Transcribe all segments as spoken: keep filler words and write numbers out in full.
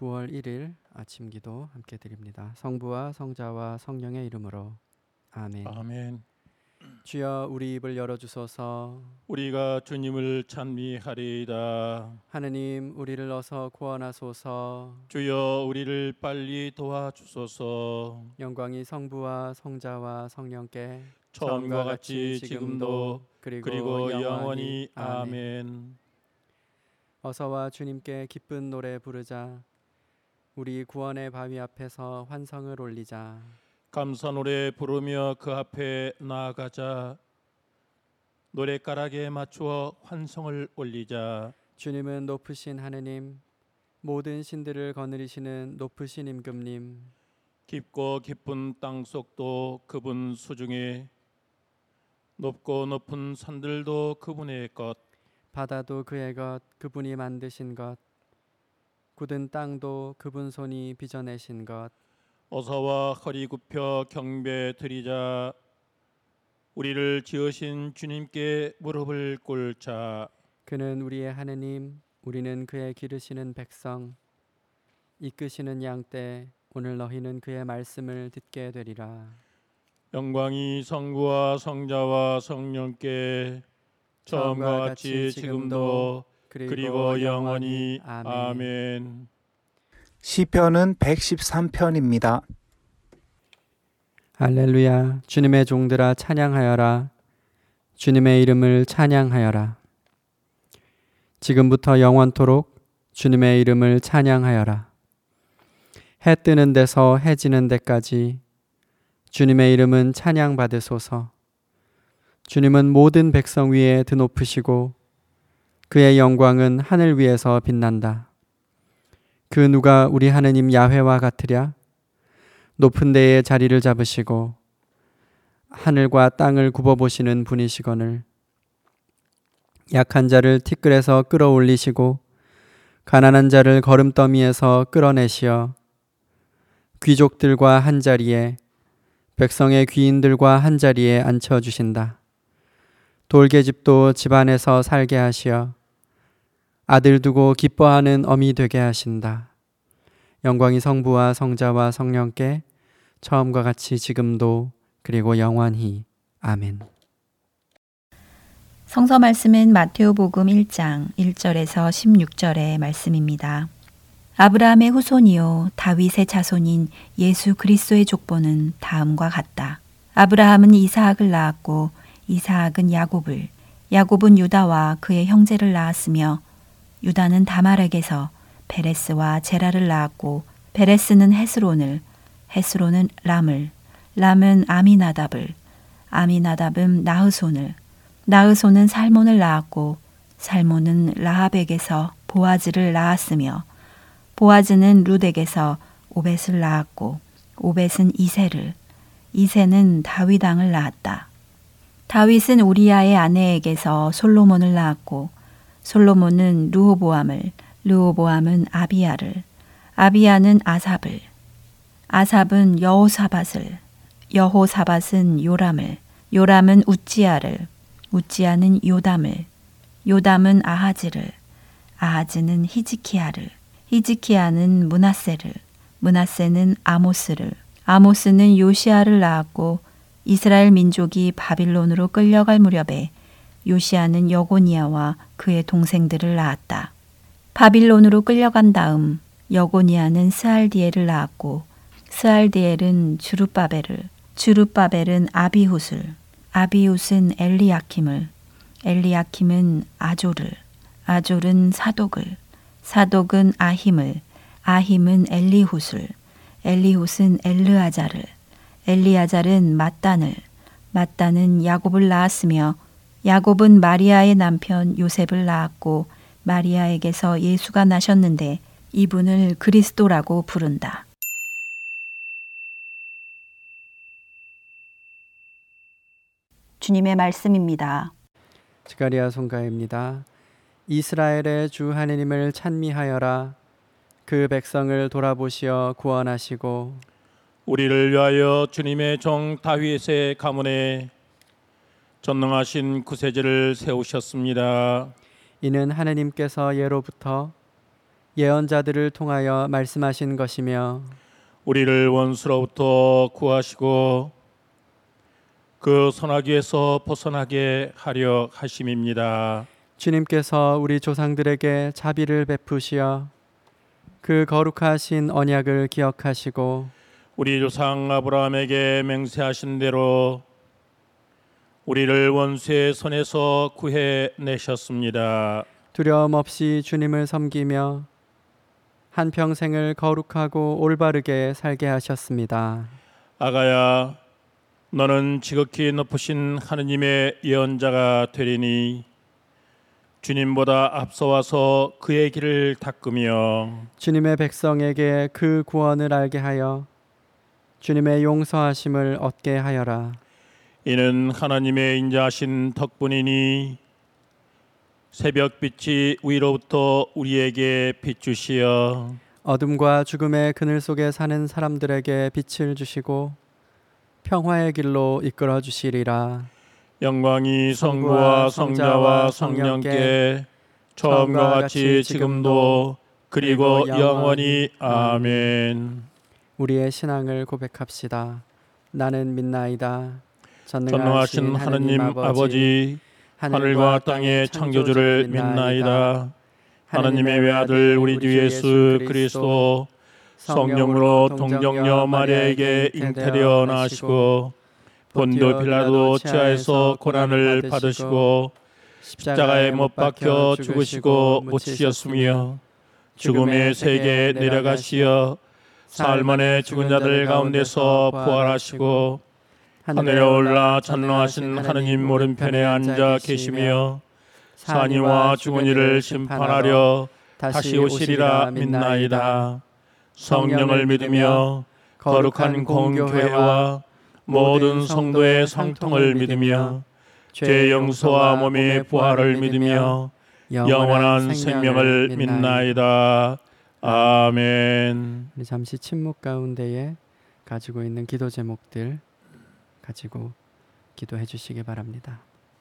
구월 일일 아침 기도 함께 드립니다. 성부와 성자와 성령의 이름으로 아멘. 아멘. 주여 우리 입을 열어주소서. 우리가 주님을 찬미하리이다. 하느님 우리를 어서 구원하소서. 주여 우리를 빨리 도와주소서. 영광이 성부와 성자와 성령께 처음과 같이 지금도 그리고, 그리고 영원히, 영원히 아멘. 아멘. 어서와 주님께 기쁜 노래 부르자. 우리 구원의 바위 앞에서 환성을 올리자. 감사 노래 부르며 그 앞에 나아가자. 노랫가락에 맞추어 환성을 올리자. 주님은 높으신 하느님, 모든 신들을 거느리시는 높으신 임금님, 깊고 깊은 땅속도 그분 수중에, 높고 높은 산들도 그분의 것, 바다도 그의 것, 그분이 만드신 것, 굳은 땅도 그분 손이 빚어내신 것. 어서와 허리 굽혀 경배 드리자. 우리를 지으신 주님께 무릎을 꿇자. 그는 우리의 하느님, 우리는 그의 기르시는 백성, 이끄시는 양떼. 오늘 너희는 그의 말씀을 듣게 되리라. 영광이 성부와 성자와 성령께 처음과 같이 지금도 그리고 영원히 아멘. 시편은 백십삼 편입니다. 할렐루야. 주님의 종들아 찬양하여라. 주님의 이름을 찬양하여라. 지금부터 영원토록 주님의 이름을 찬양하여라. 해 뜨는 데서 해 지는 데까지 주님의 이름은 찬양받으소서. 주님은 모든 백성 위에 드높으시고 그의 영광은 하늘 위에서 빛난다. 그 누가 우리 하느님 야훼와 같으랴? 높은 데에 자리를 잡으시고 하늘과 땅을 굽어보시는 분이시거늘 약한 자를 티끌에서 끌어올리시고 가난한 자를 거름더미에서 끌어내시어 귀족들과 한자리에 백성의 귀인들과 한자리에 앉혀주신다. 돌계집도 집안에서 살게 하시어 아들 두고 기뻐하는 어미 되게 하신다. 영광이 성부와 성자와 성령께 처음과 같이 지금도 그리고 영원히 아멘. 성서 말씀은 마태오복음 일 장 일 절에서 십육 절의 말씀입니다. 아브라함의 후손이요 다윗의 자손인 예수 그리스도의 족보는 다음과 같다. 아브라함은 이사학을 낳았고 이사학은 야곱을, 야곱은 유다와 그의 형제를 낳았으며 유다는 다말에게서 베레스와 제라를 낳았고 베레스는 헤스론을, 헤스론은 람을, 람은 아미나답을, 아미나답은 나흐손을, 나흐손은 살몬을 낳았고 살몬은 라합에게서 보아즈를 낳았으며 보아즈는 룻에게서 오벳을 낳았고 오벳은 이새를, 이새는 다윗 왕을 낳았다. 다윗은 우리아의 아내에게서 솔로몬을 낳았고 솔로몬은 르호보암을, 르호보암은 아비야를, 아비야는 아삽을, 아삽은 여호사밧을, 여호사밧은 요람을, 요람은 우찌야를, 우찌야는 요담을, 요담은 아하즈를, 아하즈는 히즈키야를, 히즈키야는 므낫세를, 므낫세는 아모스를, 아모스는 요시야를 낳았고 이스라엘 민족이 바빌론으로 끌려갈 무렵에 요시야는 여고니아와 그의 동생들을 낳았다. 바빌론으로 끌려간 다음 여고니아는 스알디엘을 낳았고 스알디엘은 주룹바벨을, 주룹바벨은 아비훗을, 아비훗은 엘리야킴을, 엘리야킴은 아졸을, 아졸은 사독을, 사독은 아힘을, 아힘은 엘리훗을, 엘리훗은 엘르아잘을, 엘리아잘은 mat단을, mat단은 야곱을 낳았으며 야곱은 마리아의 남편 요셉을 낳았고 마리아에게서 예수가 나셨는데 이분을 그리스도라고 부른다. 주님의 말씀입니다. 스가랴 송가입니다. 이스라엘의 주 하느님을 찬미하여라. 그 백성을 돌아보시어 구원하시고 우리를 위하여 주님의 종 다윗의 가문에 전능하신 구세주를 세우셨습니다. 이는 하느님께서 예로부터 예언자들을 통하여 말씀하신 것이며 우리를 원수로부터 구하시고 그 선악에서 벗어나게 하려 하심입니다. 주님께서 우리 조상들에게 자비를 베푸시어 그 거룩하신 언약을 기억하시고 우리 조상 아브라함에게 맹세하신 대로 우리를 원수의 손에서 구해내셨습니다. 두려움 없이 주님을 섬기며 한평생을 거룩하고 올바르게 살게 하셨습니다. 아가야, 너는 지극히 높으신 하느님의 예언자가 되리니 주님보다 앞서와서 그의 길을 닦으며 주님의 백성에게 그 구원을 알게 하여 주님의 용서하심을 얻게 하여라. 이는 하나님의 인자하신 덕분이니 새벽빛이 위로부터 우리에게 비추시어 어둠과 죽음의 그늘 속에 사는 사람들에게 빛을 주시고 평화의 길로 이끌어 주시리라. 영광이 성부와 성자와 성령께 처음과 같이 지금도 그리고 영원히 아멘. 우리의 신앙을 고백합시다. 나는 믿나이다. 전능하신 하느님 아버지, 하늘과 땅의 창조주를 믿나이다. 하나님의 외아들 우리 주 예수 그리스도 성령으로 동정녀 마리아에게 잉태되어 나시고 본도 빌라도 치하에서 고난을 받으시고 십자가에 못 박혀 죽으시고 묻히셨으며 죽음의 세계에 내려가시어 사흘 만에 죽은 자들 가운데서 부활하시고 하늘에 올라 전능하신 하느님 오른편에 앉아 계시며 산이와 죽은 이를 심판하려 다시 오시리라 믿나이다. 성령을 믿으며 거룩한 공교회와 모든 성도의 상통을 믿으며 죄 용서와 몸의 부활을 믿으며 영원한 생명을 믿나이다. 아멘. 우리 잠시 침묵 가운데에 가지고 있는 기도 제목들 가지고 기도해 주시기 바랍니다.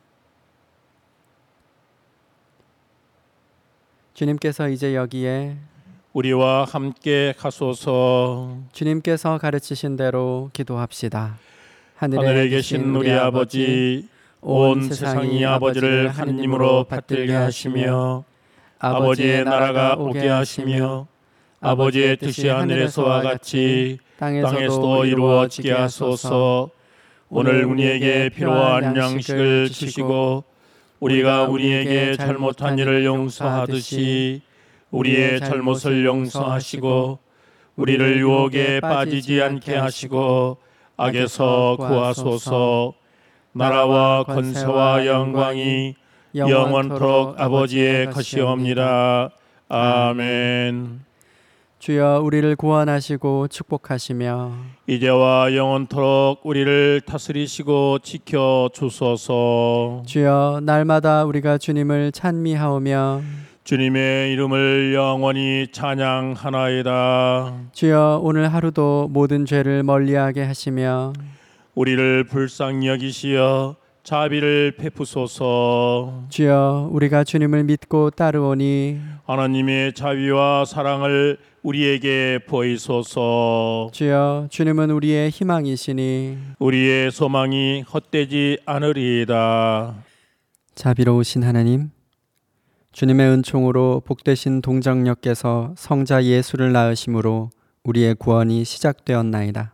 주님께서 이제 여기에 우리와 함께 가소서. 주님께서 가르치신 대로 기도합시다. 하늘에 계신 우리 아버지, 온 세상이 아버지를 하느님으로 받들게 하시며 아버지의 나라가 오게 하시며 아버지의 뜻이 하늘에서와 같이 땅에서도 이루어지게 하소서. 오늘 우리에게 필요한 양식을 주시고 우리가 우리에게 잘못한 일을 용서하듯이 우리의 잘못을 용서하시고 우리를 유혹에 빠지지 않게 하시고 악에서 구하소서. 나라와 권세와 영광이 영원토록 아버지의 것이옵니다. 아멘. 주여 우리를 구원하시고 축복하시며 이제와 영원토록 우리를 다스리시고 지켜 주소서. 주여 날마다 우리가 주님을 찬미하오며 주님의 이름을 영원히 찬양하나이다. 주여 오늘 하루도 모든 죄를 멀리하게 하시며 우리를 불쌍히 여기시어 자비를 베푸소서. 주여 우리가 주님을 믿고 따르오니 하나님의 자비와 사랑을 우리에게 보이소서. 주여 주님은 우리의 희망이시니 우리의 소망이 헛되지 않으리이다. 자비로우신 하나님, 주님의 은총으로 복되신 동정녀께서 성자 예수를 낳으심으로 우리의 구원이 시작되었나이다.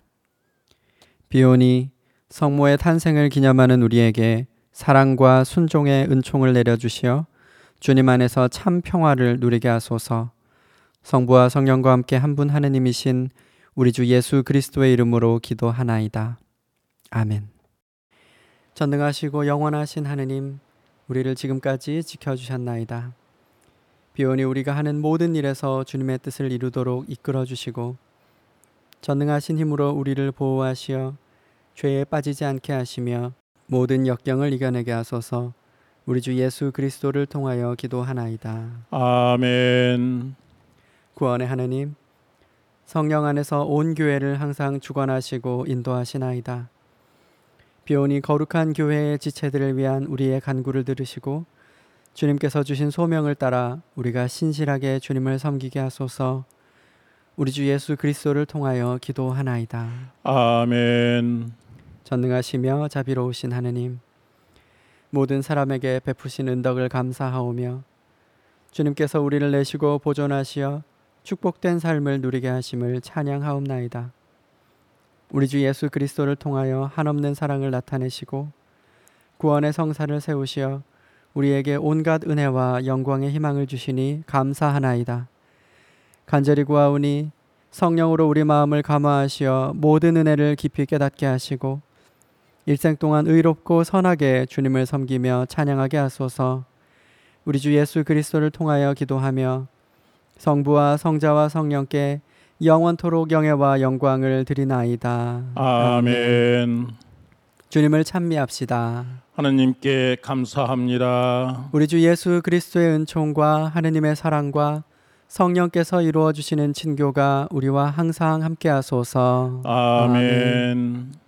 비오니 성모의 탄생을 기념하는 우리에게 사랑과 순종의 은총을 내려주시어 주님 안에서 참 평화를 누리게 하소서. 성부와 성령과 함께 한 분 하느님이신 우리 주 예수 그리스도의 이름으로 기도하나이다. 아멘. 전능하시고 영원하신 하느님, 우리를 지금까지 지켜주셨나이다. 비오니 우리가 하는 모든 일에서 주님의 뜻을 이루도록 이끌어주시고 전능하신 힘으로 우리를 보호하시어 죄에 빠지지 않게 하시며 모든 역경을 이겨내게 하소서. 우리 주 예수 그리스도를 통하여 기도하나이다. 아멘. 구원의 하느님, 성령 안에서 온 교회를 항상 주관하시고 인도하시나이다. 비오니 거룩한 교회의 지체들을 위한 우리의 간구를 들으시고 주님께서 주신 소명을 따라 우리가 신실하게 주님을 섬기게 하소서. 우리 주 예수 그리스도를 통하여 기도하나이다. 아멘. 전능하시며 자비로우신 하느님, 모든 사람에게 베푸신 은덕을 감사하오며 주님께서 우리를 내시고 보존하시어 축복된 삶을 누리게 하심을 찬양하옵나이다. 우리 주 예수 그리스도를 통하여 한없는 사랑을 나타내시고 구원의 성사를 세우시어 우리에게 온갖 은혜와 영광의 희망을 주시니 감사하나이다. 간절히 구하오니 성령으로 우리 마음을 감화하시어 모든 은혜를 깊이 깨닫게 하시고 일생 동안 의롭고 선하게 주님을 섬기며 찬양하게 하소서. 우리 주 예수 그리스도를 통하여 기도하며 성부와 성자와 성령께 영원토록 영예와 영광을 드리나이다. 아멘. 주님을 찬미합시다. 하느님께 감사합니다. 우리 주 예수 그리스도의 은총과 하느님의 사랑과 성령께서 이루어 주시는 친교가 우리와 항상 함께 하소서. 아멘.